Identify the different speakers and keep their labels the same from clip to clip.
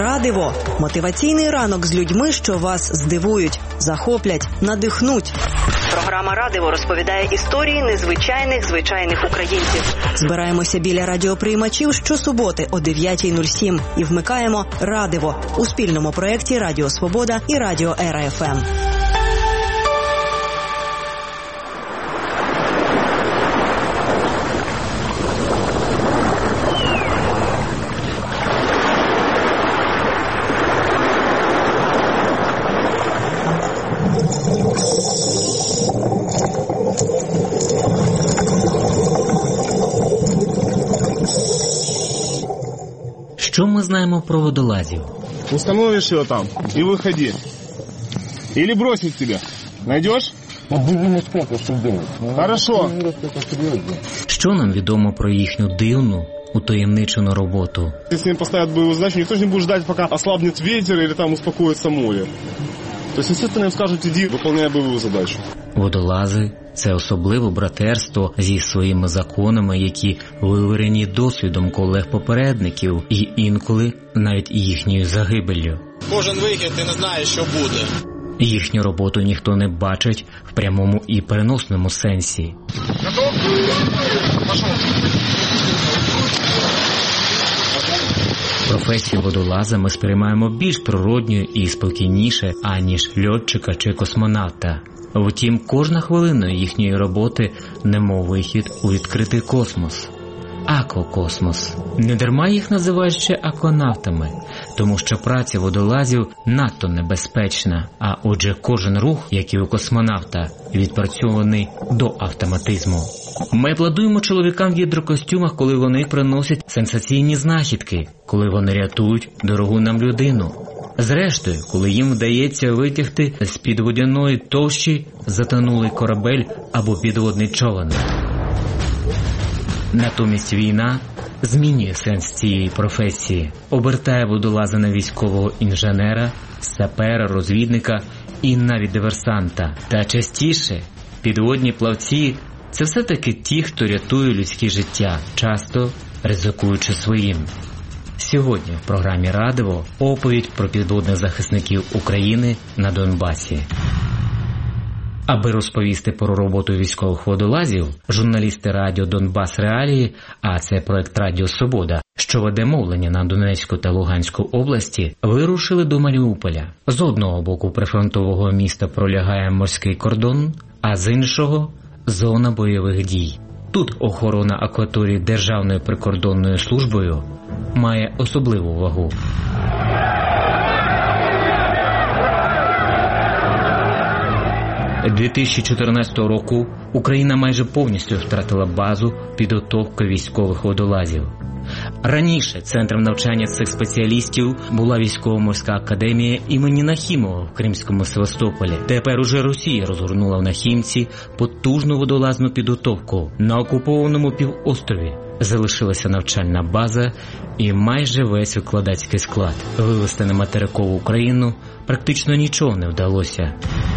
Speaker 1: Радиво – мотиваційний ранок з людьми, що вас здивують, захоплять, надихнуть. Програма «Радиво» розповідає історії незвичайних звичайних українців. Збираємося біля радіоприймачів щосуботи о 9:07 і вмикаємо «Радиво» у спільному проєкті «Радіо Свобода» і «Радіо Ера ФМ».
Speaker 2: Що ми знаємо про водолазів?
Speaker 3: Установишь его там и выходи. Или бросить тебя. Найдешь? Хорошо.
Speaker 2: Що нам відомо про їхню дивну, утаємничену роботу?
Speaker 3: Если им поставят боевую задачу, никто же не будет ждать, пока ослабнет ветер или там успокоится море. То есть, естественно, им скажут, иди, выполняй боевую задачу.
Speaker 2: Водолази – це особливе братерство зі своїми законами, які виверені досвідом колег-попередників і інколи навіть їхньою загибеллю.
Speaker 4: Кожен вихід, ти не знаєш, що буде.
Speaker 2: Їхню роботу ніхто не бачить в прямому і переносному сенсі.
Speaker 3: Готов? Пошел.
Speaker 2: Професію водолаза ми сприймаємо більш природньою і спокійніше, аніж льотчика чи космонавта. Втім, кожна хвилина їхньої роботи немов вихід у відкритий космос. Аквакосмос. Недарма їх називають ще акванавтами, тому що праця водолазів надто небезпечна, а отже кожен рух, як і у космонавта, відпрацьований до автоматизму. Ми аплодуємо чоловікам в гідрокостюмах, коли вони приносять сенсаційні знахідки, коли вони рятують дорогу нам людину. Зрештою, коли їм вдається витягти з-під водяної товщі затонулий корабель або підводний човен. Натомість війна змінює сенс цієї професії, обертає водолаза на військового інженера, сапера, розвідника і навіть диверсанта. Та частіше підводні плавці – це все-таки ті, хто рятує людське життя, часто ризикуючи своїм. Сьогодні в програмі «Радиво» оповідь про підводних захисників України на Донбасі. Аби розповісти про роботу військових водолазів, журналісти радіо «Донбас Реалії», а це проект «Радіо Свобода», що веде мовлення на Донецьку та Луганську області, вирушили до Маріуполя. З одного боку прифронтового міста пролягає морський кордон, а з іншого – зона бойових дій. Тут охорона акваторії Державною прикордонною службою має особливу вагу. З 2014 року Україна майже повністю втратила базу підготовки військових водолазів. Раніше центром навчання цих спеціалістів була військово-морська академія імені Нахімова в Кримському Севастополі. Тепер уже Росія розгорнула в Нахімці потужну водолазну підготовку. На окупованому півострові залишилася навчальна база і майже весь викладацький склад. Вивести на материкову Україну практично нічого не вдалося.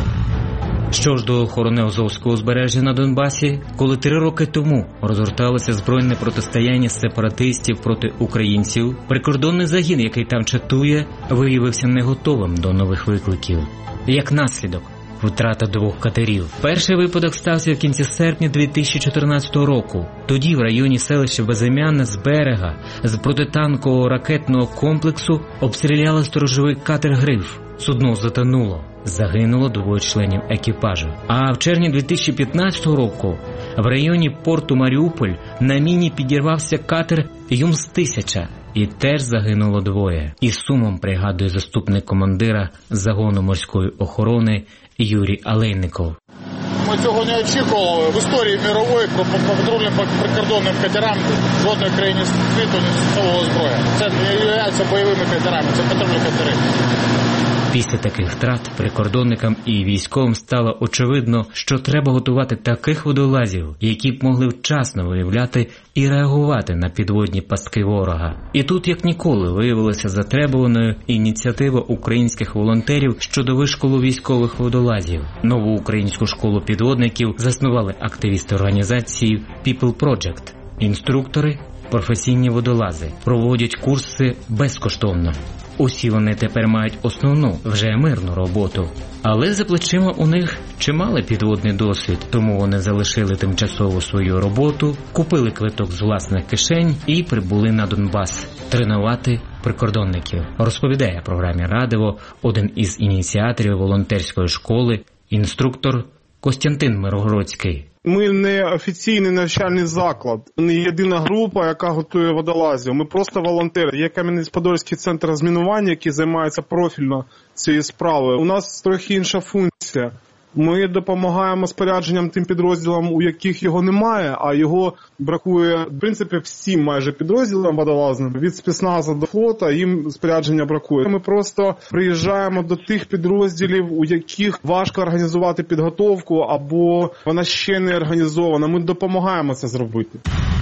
Speaker 2: Що ж до охорони Азовського узбережжя на Донбасі, коли 3 роки тому розгорталося збройне протистояння сепаратистів проти українців, прикордонний загін, який там чатує, виявився не готовим до нових викликів. Як наслідок – втрата 2 катерів. Перший випадок стався в кінці серпня 2014 року. Тоді в районі селища Безім'яне з берега, з протитанкового ракетного комплексу обстріляли сторожовий катер «Гриф». Судно затонуло. Загинуло 2 членів екіпажу. А в червні 2015 року в районі порту Маріуполь на міні підірвався катер «Юмс-1000» і теж загинуло 2. Із сумом пригадує заступник командира загону морської охорони Юрій Алейников.
Speaker 4: Ми цього не очікували. В історії мирової про патрульним прикордонним катерам жодної країни світу не застосовувала зброя. Це не є бойовими катерами, це патрульні катери.
Speaker 2: Після таких втрат прикордонникам і військовим стало очевидно, що треба готувати таких водолазів, які б могли вчасно виявляти і реагувати на підводні пастки ворога. І тут, як ніколи, виявилася затребуваною ініціатива українських волонтерів щодо вишколу військових водолазів. Нову українську школу підводників заснували активісти організації People Project. Інструктори – професійні водолази. Проводять курси безкоштовно. Усі вони тепер мають основну, вже мирну роботу. Але за плечима у них чималий підводний досвід, тому вони залишили тимчасово свою роботу, купили квиток з власних кишень і прибули на Донбас тренувати прикордонників. Розповідає програмі «Радиво» один із ініціаторів волонтерської школи, інструктор Костянтин Мирогородський.
Speaker 3: Ми не офіційний навчальний заклад, не єдина група, яка готує водолазів. Ми просто волонтери. Є Кам'янець-Подільський центр розмінування, який займається профільно цією справою. У нас трохи інша функція. Ми допомагаємо спорядженням тим підрозділам, у яких його немає, а його бракує, в принципі, всім майже підрозділам водолазним. Від спецназу до флота їм спорядження бракує. Ми просто приїжджаємо до тих підрозділів, у яких важко організувати підготовку, або вона ще не організована. Ми допомагаємо це зробити.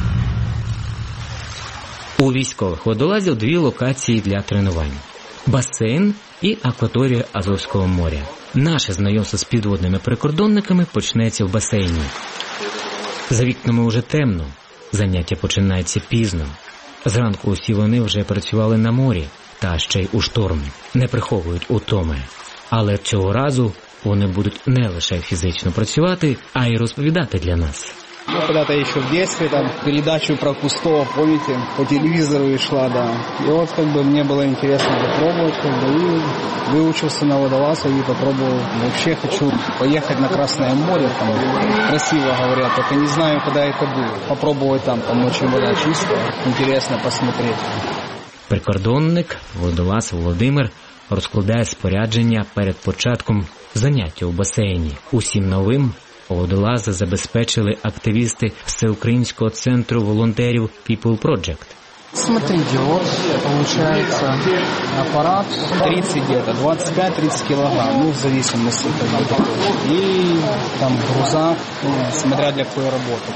Speaker 2: У військових водолазів дві локації для тренувань – басейн і акваторія Азовського моря. Наше знайомство з підводними прикордонниками почнеться в басейні. За вікнами уже темно, заняття починаються пізно. Зранку усі вони вже працювали на морі, та ще й у шторм, не приховують утоми. Але цього разу вони будуть не лише фізично працювати, а й розповідати для нас.
Speaker 5: Ну, когда-то еще в детстве, там, передачу про Кустова, помните, по телевизору шла, да. И вот, как бы, мне было интересно попробовать, как бы, и выучился на водолаза и попробовал. Вообще хочу поехать на Красное море, там, красиво говорят, только не знаю, когда это будет. Попробовать там очень вода чистая, интересно посмотреть.
Speaker 2: Прикордонник, водолаз Володимир, розкладає спорядження перед початком заняття у басейні. Усім новим водолази забезпечили активісти Всеукраїнського центру волонтерів People Project.
Speaker 5: Смотрите, вот получается аппарат 30 где-то, 25-30 килограмм, ну в зависимости от того. И там груза, смотря для какой работы.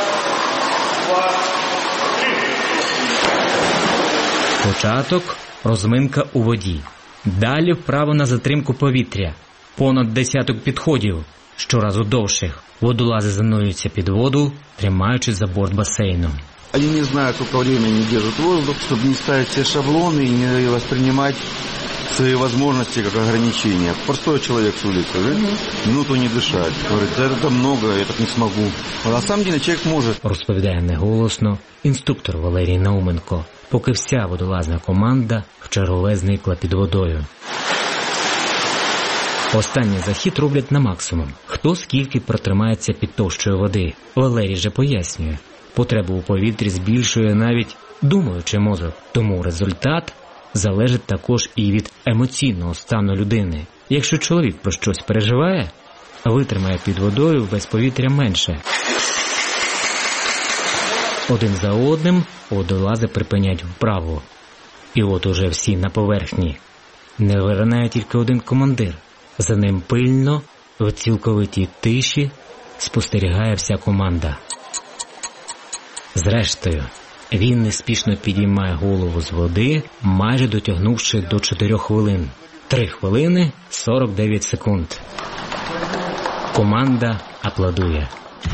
Speaker 2: Початок – розминка у воді. Далі вправо на затримку повітря. Понад десяток підходів, щоразу довших. Водолази занурюються під воду, тримаючись за борт басейну.
Speaker 6: Они не знают, сколько времени держат воздух, чтобы не ставить все шаблоны и не воспринимать свои возможности как ограничения. Простой человек с улицы, минуту не дышать. Говорит, да это много, я так не смогу. А на самом деле человек может.
Speaker 2: Розповідає неголосно інструктор Валерій Науменко, поки вся водолазна команда в чергове зникла під водою. Останній захід роблять на максимум. Хто скільки протримається під товщою води. Валерій же пояснює, потребу у повітрі збільшує навіть думаючий мозок. Тому результат залежить також і від емоційного стану людини. Якщо чоловік про щось переживає, витримає під водою без повітря менше. Один за одним водолази припиняють вправу. І от уже всі на поверхні. Не виринає тільки один командир. За ним пильно, в цілковитій тиші, спостерігає вся команда. Зрештою, він неспішно підіймає голову з води, майже дотягнувши до 4 хвилин. 3 хвилини 49 секунд. Команда аплодує.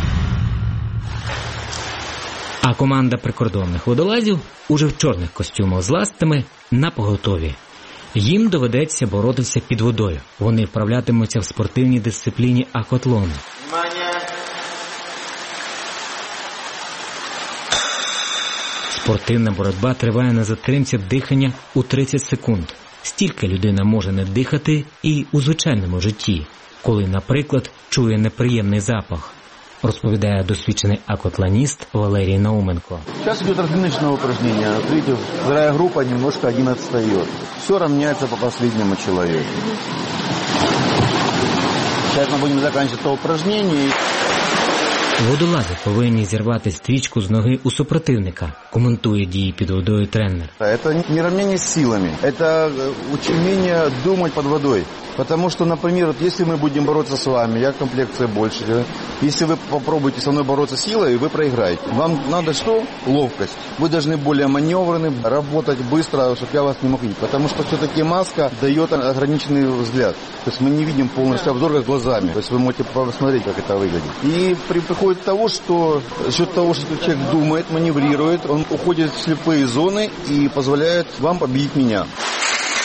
Speaker 2: А команда прикордонних водолазів уже в чорних костюмах з ластами напоготові. Їм доведеться боротися під водою. Вони вправлятимуться в спортивній дисципліні акватлон. Спортивна боротьба триває на затримці дихання у 30 секунд. Стільки людина може не дихати і у звичайному житті, коли, наприклад, чує неприємний запах, розповідає досвідчений акватлоніст Валерій Науменко.
Speaker 6: Сейчас идет разминочное упражнение. Видите, вторая группа немножко один отстает. Все равняется по последнему человеку. Сейчас мы будем заканчивать это упражнение.
Speaker 2: Водолази повинні зірвати стрічку з ноги у супротивника, коментує дії під водою тренер.
Speaker 6: Это не равнение с силами, это умение думать под водой. Потому что, например, вот если мы будем бороться с вами, я комплекция больше, да? Если вы попробуете со мной бороться силой, вы проиграете. Вам надо что? Ловкость. Вы должны более маневренным, работать быстро, чтобы я вас не мог видеть. Потому что все-таки маска дает ограниченный взгляд. То есть мы не видим полностью обзор как глазами. То есть вы можете посмотреть, как это выглядит. И приходит к тому, что за счет того, что человек думает, маневрирует, он уходит в слепые зоны и позволяет вам победить меня.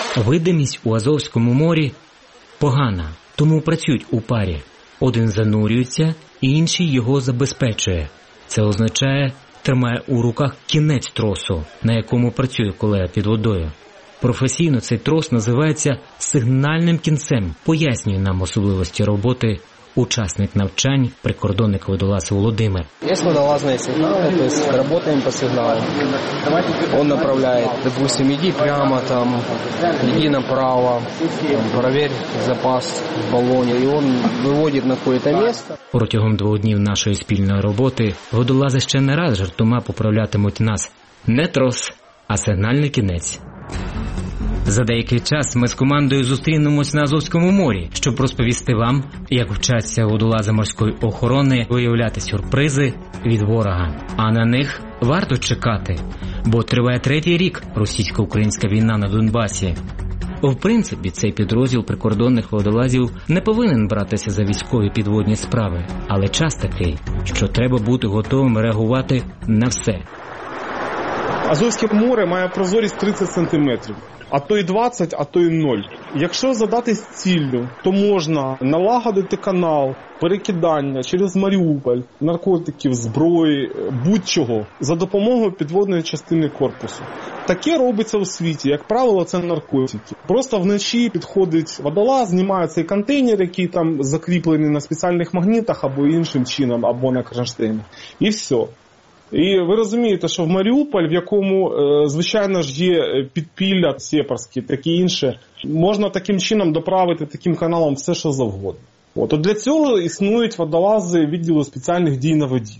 Speaker 2: Видимість у Азовському морі погана, тому працюють у парі. Один занурюється, інший його забезпечує. Це означає, тримає у руках кінець тросу, на якому працює колега під водою. Професійно цей трос називається сигнальним кінцем, пояснює нам особливості роботи учасник навчань, прикордонник водолаз Володимир.
Speaker 5: Есть водолазные сигналы, то есть работаем по сигналу. Он направляет, допустим, иди прямо там, иди направо, там, проверь запас в баллоне, и он выводит на какое-то место.
Speaker 2: Протягом 2 днів нашої спільної роботи водолази ще не раз жартома поправлятимуть нас. Не трос, а сигнальний кінець. За деякий час ми з командою зустрінемось на Азовському морі, щоб розповісти вам, як вчаться водолази морської охорони виявляти сюрпризи від ворога. А на них варто чекати, бо триває 3-й рік російсько-українська війна на Донбасі. В принципі, цей підрозділ прикордонних водолазів не повинен братися за військові підводні справи, але час такий, що треба бути готовим реагувати на все.
Speaker 3: Азовське море має прозорість 30 сантиметрів. А то й 20, а то й 0. Якщо задатись ціллю, то можна налагодити канал, перекидання через Маріуполь, наркотиків, зброї, будь-чого, за допомогою підводної частини корпусу. Таке робиться у світі, як правило, це наркотики. Просто вночі підходить водолаз, знімає цей контейнер, який там закріплений на спеціальних магнітах або іншим чином, або на кронштейнах. І все. І ви розумієте, що в Маріуполь, в якому, звичайно ж, є підпілля сепарські, таке інше, можна таким чином доправити таким каналом все, що завгодно. От для цього існують водолази відділу спеціальних дій на воді.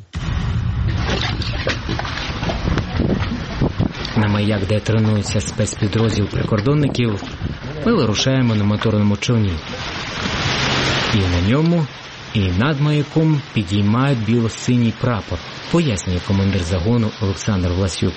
Speaker 2: На маяк, де тренується спецпідрозділ прикордонників, ми вирушаємо на моторному човні. І на ньому, і над маяком підіймають біло-синій прапор, пояснює командир загону Олександр Власюк.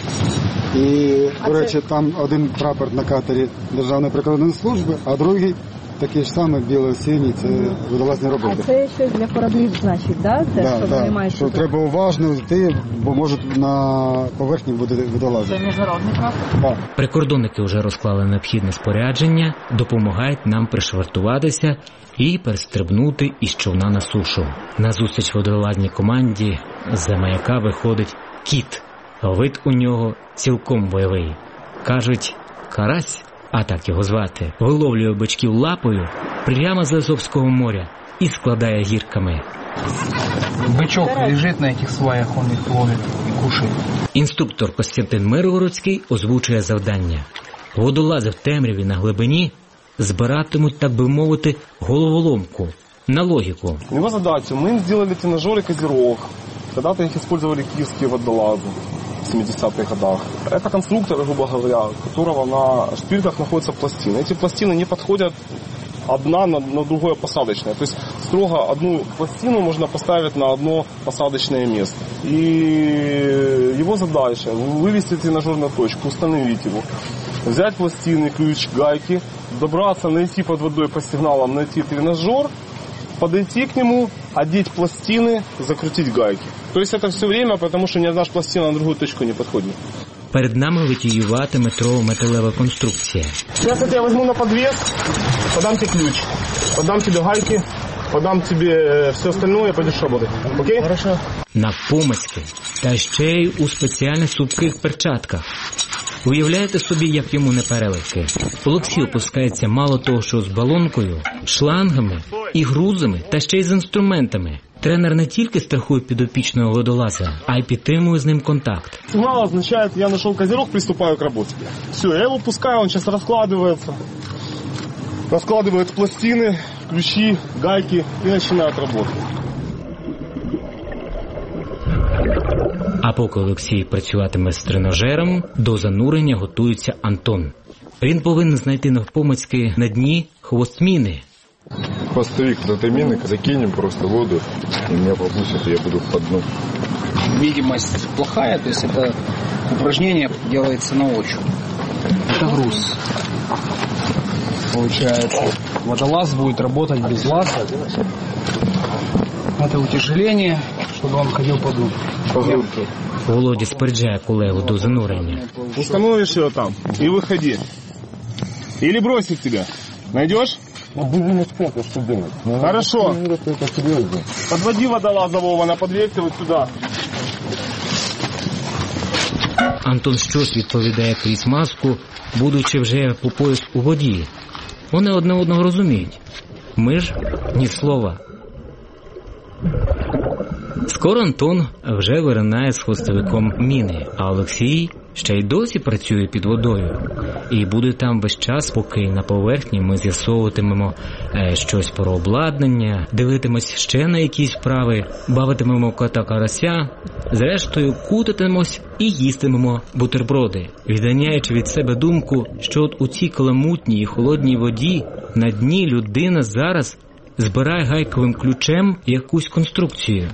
Speaker 7: І, до речі, там один прапор на катері Державної прикордонної служби, а другий такий ж самий біло-синій, це водолазні роботи.
Speaker 8: А це щось для кораблів, значить, да? Те, що вони мають
Speaker 7: що треба уважно йти, бо можуть на поверхні бути водолази.
Speaker 8: Це міжнародний прапор?
Speaker 7: Так.
Speaker 2: Прикордонники вже розклали необхідне спорядження, допомагають нам пришвартуватися і перестрибнути із човна на сушу. Назустріч водолазній команді з-за маяка виходить кіт. Вид у нього цілком бойовий. Кажуть, карась, а так його звати, виловлює бичків лапою прямо з Азовського моря і складає гірками.
Speaker 5: Бычок лежит на этих сваях, он их ловит и кушает.
Speaker 2: Інструктор Костянтин Миргородський озвучує завдання. Водолази в темряві на глибині збиратимуть, так би мовити, головоломку на логику.
Speaker 9: Его задача, мы сделали тренажер и козерог. Когда-то их использовали киевские водолазы в 70-х годах. Это конструктор, грубо говоря, у которого на шпильках находятся пластины. Эти пластины не подходят одна на другое посадочное. То есть строго одну пластину можно поставить на одно посадочное место. И его задача вывести тренажер на точку, установить его. Взять пластины, ключ, гайки, добраться, найти под водой по сигналам, найти тренажер, подойти к нему, одеть пластины, закрутить гайки. То есть это все время, потому что ни одна пластина на другую точку не подходит.
Speaker 2: Перед нами витіювати металева конструкція.
Speaker 9: Сейчас я тебя возьму на подвес, подам тебе ключ, подам тебе гайки, подам тебе все остальное, пойдешь работать. Окей? Хорошо.
Speaker 2: Навпомацьки, та ще й у спеціальних супких перчатках. Уявляєте собі, як йому не переливки. Олексій опускається мало того, що з балонкою, шлангами і грузами, та ще й з інструментами. Тренер не тільки страхує підопічного водолаза, а й підтримує з ним контакт.
Speaker 9: Сигнал означает, я нашел козерог, приступаю к работе. Все, я его пускаю, он сейчас раскладывается. Раскладывает пластины, ключи, гайки и начинает работать.
Speaker 2: А поки Олексій працюватиме з тренажером, до занурення готується Антон. Він повинен знайти навпомацьки на дні хвост міни.
Speaker 10: Хвостовик от этой мины, закинем просто в воду, и меня попустят, и я буду по дну.
Speaker 5: Видимость плохая, то есть это упражнение делается на ощупь. Это груз. Получается, водолаз будет работать без лаза. Это утяжеление, чтобы он ходил по дну.
Speaker 2: Володя спереджає колегу до занурення.
Speaker 9: Установишь его там и выходи. Или бросить тебя? Найдешь? Хорошо. Подводи водолаза, Вова, на подвесьте вот сюда.
Speaker 2: Антон щось відповідає крізь маску, будучи вже по пояс у воді. Вони одне одного розуміють. Ми ж ні слова. Скоро Антон вже виринає з хвостовиком міни, а Олексій ще й досі працює під водою. І буде там весь час, поки на поверхні ми з'ясовуватимемо щось про обладнання, дивитимось ще на якісь вправи, бавитимемо кота-карася, зрештою кутатимось і їстимемо бутерброди, відганяючи від себе думку, що от у цій каламутній і холодній воді на дні людина зараз збирає гайковим ключем якусь конструкцію.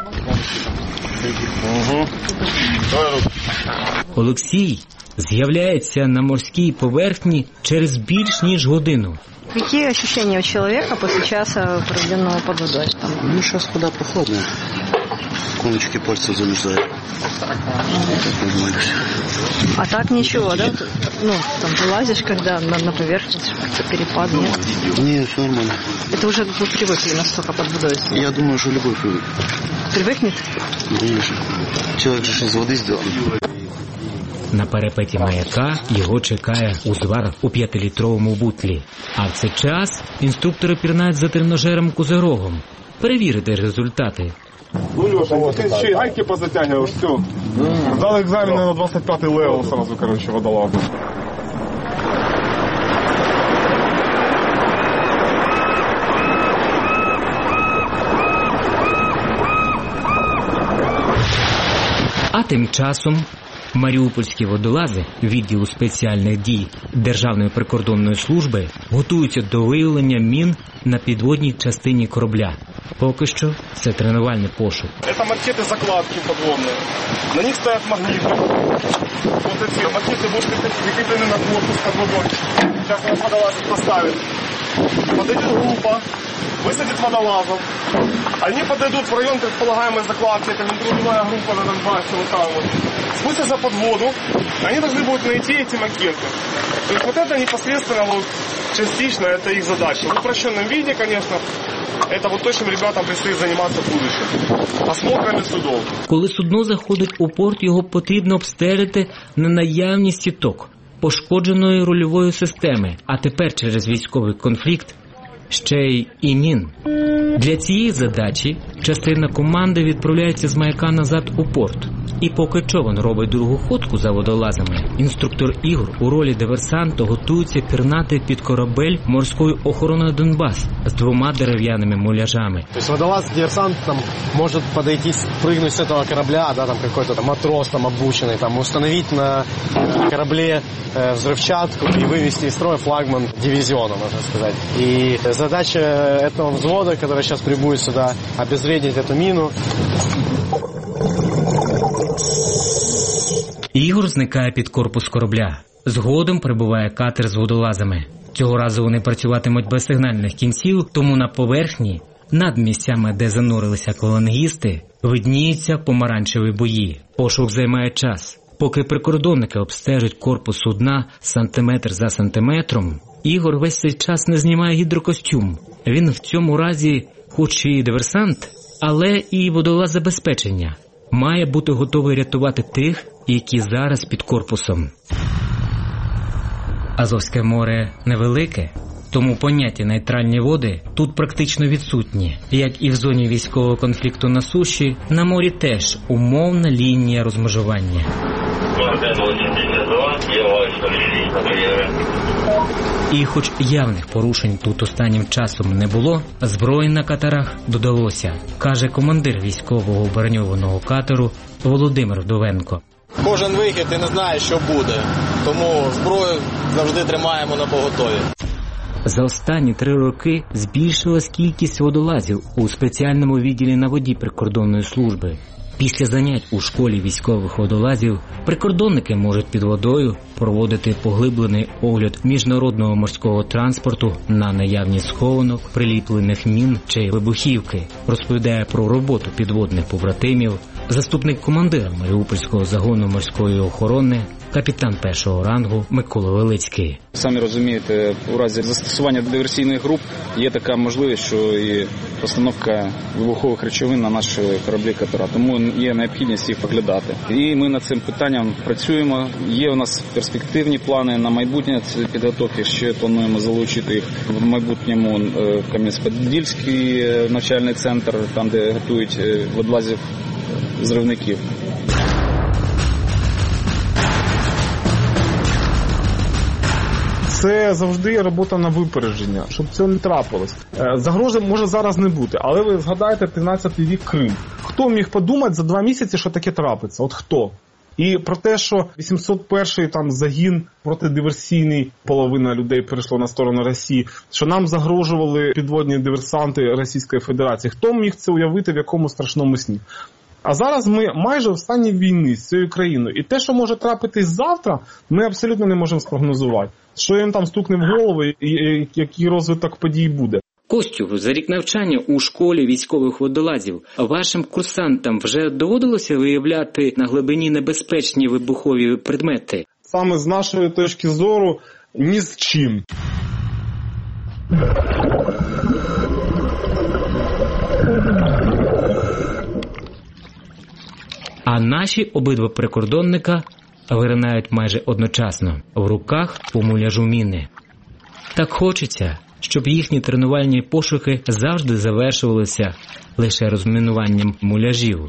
Speaker 2: Олексій з'являється на морській поверхні через більш ніж годину.
Speaker 8: Какие ощущения у человека после часа, проведенного под водой?
Speaker 11: Ну, сейчас вода прохладная. Кончики пальцев замерзают. Нормально все.
Speaker 8: А так ничего, да? Ну, там вылазишь, когда на поверхность, как-то перепад, нет?
Speaker 11: Нет, все нормально.
Speaker 8: Это уже вы привыкли настолько под водой?
Speaker 11: Я думаю, что любой привык.
Speaker 8: Привыкнет?
Speaker 11: Конечно. Человек же из воды сделан.
Speaker 2: На перепеті маяка його чекає узвар у 5-літровому бутлі. А в цей час інструктори пірнають за тренажером Козирогом. Перевірити результати.
Speaker 9: Ну, Леша, ти ще й гайки позатягиваешь, все. Сдал экзамен на 25-й левел сразу, короче, водолаза.
Speaker 2: А тим часом маріупольські водолази відділу спеціальних дій Державної прикордонної служби готуються до виявлення мін на підводній частині корабля. Поки що це тренувальний пошук.
Speaker 9: Це макети-закладки подводні. На них стоять магніти. Ось ці магніти будуть прикріплені на корпус під водою. Зараз нас водолази поставить. Подойдет группа, высадит водолазов. Они подойдут в район предполагаемой закладки, это нетрудовая группа на Донбассе, вот там вот. Спустятся под воду, они должны будут найти эти макеты. То есть вот это непосредственно, вот, частично, это их задача. В упрощенном виде, конечно, это вот то, чем ребятам предстоит заниматься в будущем. Осмотрами судов.
Speaker 2: Коли судно заходить у порт, його потрібно обстежити на наявність сіток, пошкодженої рульової системи, а тепер через військовий конфлікт ще й мін. Для цієї задачі частина команди відправляється з маяка назад у порт. І поки човен робить другу ходку за водолазами, інструктор Ігор у ролі диверсанта готується пірнати під корабель морської охорони Донбас з 2 дерев'яними муляжами.
Speaker 12: Тобто водолаз-диверсант там може подойти, прыгнуть з цього корабля, да, там какой-то там матрос там обученный, там установить на корабле взрывчатку и вывести из строя флагман дивизиона, можно сказать. И задача этого взвода, который сейчас прибудет сюда, обезвредить эту мину.
Speaker 2: Ігор зникає під корпус корабля. Згодом прибуває катер з водолазами. Цього разу вони працюватимуть без сигнальних кінців, тому на поверхні, над місцями, де занурилися аквалангісти, видніються помаранчеві бої. Пошук займає час. Поки прикордонники обстежують корпус судна сантиметр за сантиметром, Ігор весь цей час не знімає гідрокостюм. Він в цьому разі, хоч і диверсант, але і водолаз забезпечення. Має бути готовий рятувати тих, які зараз під корпусом. Азовське море невелике, тому поняття «нейтральні води» тут практично відсутні. Як і в зоні військового конфлікту на суші, на морі теж умовна лінія розмежування. І хоч явних порушень тут останнім часом не було, зброї на катерах додалося, каже командир військового броньованого катеру Володимир Вдовенко.
Speaker 13: Кожен вихід ти не знаєш, що буде, тому зброю завжди тримаємо на поготові.
Speaker 2: За останні 3 роки збільшилась кількість водолазів у спеціальному відділі на воді прикордонної служби. Після занять у школі військових водолазів прикордонники можуть під водою проводити поглиблений огляд міжнародного морського транспорту на наявність схованок, приліплених мін чи вибухівки. розповідає про роботу підводних побратимів заступник командира Маріупольського загону морської охорони, капітан першого рангу Микола Велицький.
Speaker 14: Самі розумієте, у разі застосування диверсійних груп є така можливість, що і постановка вибухових речовин на наші кораблі-катера. Тому є необхідність їх оглядати. І ми над цим питанням працюємо. Є у нас перспективні плани на майбутнє підготовки. Ще плануємо залучити їх в майбутньому Кам'янець-Подільський навчальний центр, там де готують водолазів-зривників.
Speaker 3: Це завжди робота на випередження, щоб цього не трапилось. Загрози може зараз не бути, але ви згадаєте 13-й рік Крим. Хто міг подумати за 2 місяці, що таке трапиться? От хто? І про те, що 801-й там загін протидиверсійний, половина людей перейшло на сторону Росії, що нам загрожували підводні диверсанти Російської Федерації. Хто міг це уявити в якому страшному сні? А зараз ми майже в стані війни з цією країною. І те, що може трапитись завтра, ми абсолютно не можемо спрогнозувати. Що їм там стукне в голову і який розвиток подій буде.
Speaker 2: Костю, за рік навчання у школі військових водолазів вашим курсантам вже доводилося виявляти на глибині небезпечні вибухові предмети?
Speaker 3: Саме з нашої точки зору ні з чим.
Speaker 2: А наші обидва прикордонника виринають майже одночасно, в руках по муляжу міни. Так хочеться, щоб їхні тренувальні пошуки завжди завершувалися лише розмінуванням муляжів.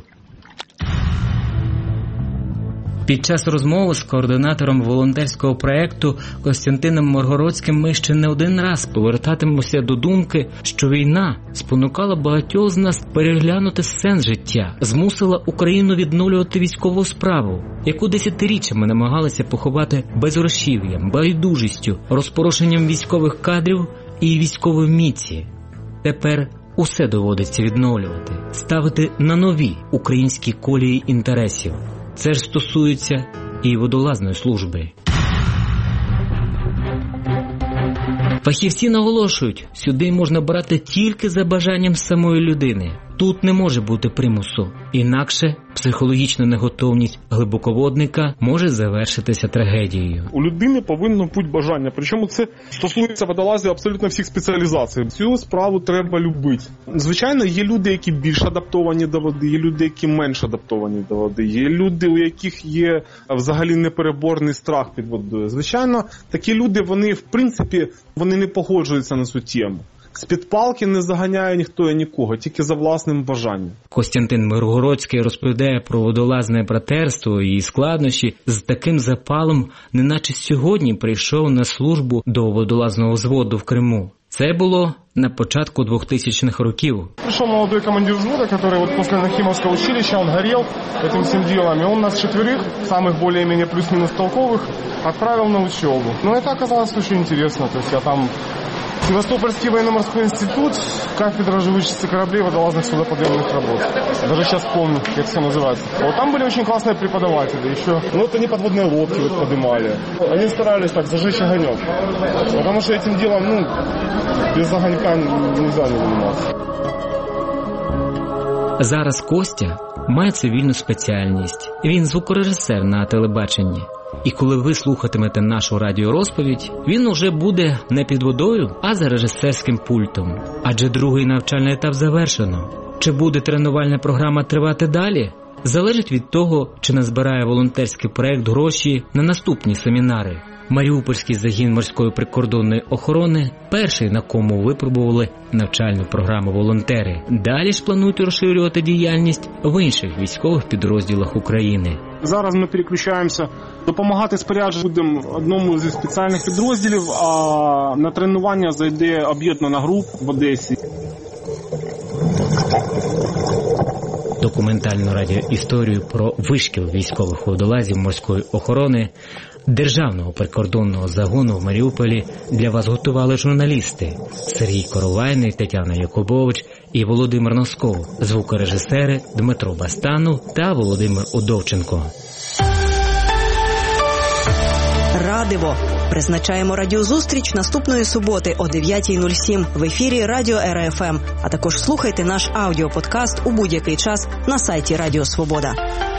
Speaker 2: Під час розмови з координатором волонтерського проєкту Костянтином Миргородським ми ще не один раз повертатимемося до думки, що війна спонукала багатьох з нас переглянути сенс життя, змусила Україну відновлювати військову справу, яку десятиріччями намагалися поховати безгрошів'ям, байдужістю, розпорошенням військових кадрів і військової міці. Тепер усе доводиться відновлювати, ставити на нові українські колії інтересів. Це ж стосується і водолазної служби. Фахівці наголошують, сюди можна брати тільки за бажанням самої людини. Тут не може бути примусу. Інакше психологічна неготовність глибоководника може завершитися трагедією.
Speaker 3: У людини повинно бути бажання. Причому це стосується водолазів абсолютно всіх спеціалізацій. Цю справу треба любити. Звичайно, є люди, які більш адаптовані до води, є люди, які менш адаптовані до води, є люди, у яких є взагалі непереборний страх під водою. Звичайно, такі люди, вони в принципі, вони не погоджуються на цю тему. З-під палки не заганяє ніхто і нікого, тільки за власним бажанням.
Speaker 2: Костянтин Миргородський розповідає про водолазне братерство і складнощі з таким запалом, неначе сьогодні прийшов на службу до водолазного взводу в Криму. Це було на початку 2000-х років.
Speaker 9: Пришел молодой командир взвода, который вот после Нахимовского училища, он горел этим всем делом, и он нас 4, самых более-менее плюс-минус толковых, отправил на учебу. Но это оказалось очень интересно, то есть я там... Севастопольский военно-морской институт, кафедра живучести кораблей, водолазных судоподъемных работ. Даже сейчас помню, как все называется. Вот там были очень классные преподаватели еще. Ну, вот они подводные лодки вот поднимали. Они старались так зажечь огонек. Потому что этим делом, без огонька нельзя не заниматься.
Speaker 2: Зараз Костя має цивільну спеціальність. Він звукорежисер на телебаченні. І коли ви слухатимете нашу радіорозповідь, він уже буде не під водою, а за режисерським пультом. Адже другий навчальний етап завершено. Чи буде тренувальна програма тривати далі? Залежить від того, чи назбирає волонтерський проєкт гроші на наступні семінари. Маріупольський загін морської прикордонної охорони – перший, на кому випробували навчальну програму волонтери. Далі ж планують розширювати діяльність в інших військових підрозділах України.
Speaker 3: Зараз ми переключаємося, допомагати спорядженню будемо одному зі спеціальних підрозділів, а на тренування зайде об'єднана група в Одесі.
Speaker 2: Документальну радіоісторію про вишкіл військових водолазів морської охорони Державного прикордонного загону в Маріуполі для вас готували журналісти Сергій Коровайний, Тетяна Якубович і Володимир Носков, звукорежисери Дмитро Бастанов та Володимир Удовченко.
Speaker 1: Радиво. Призначаємо радіозустріч наступної суботи о 9:07 в ефірі Радіо РФМ. А також слухайте наш аудіоподкаст у будь-який час на сайті Радіо Свобода.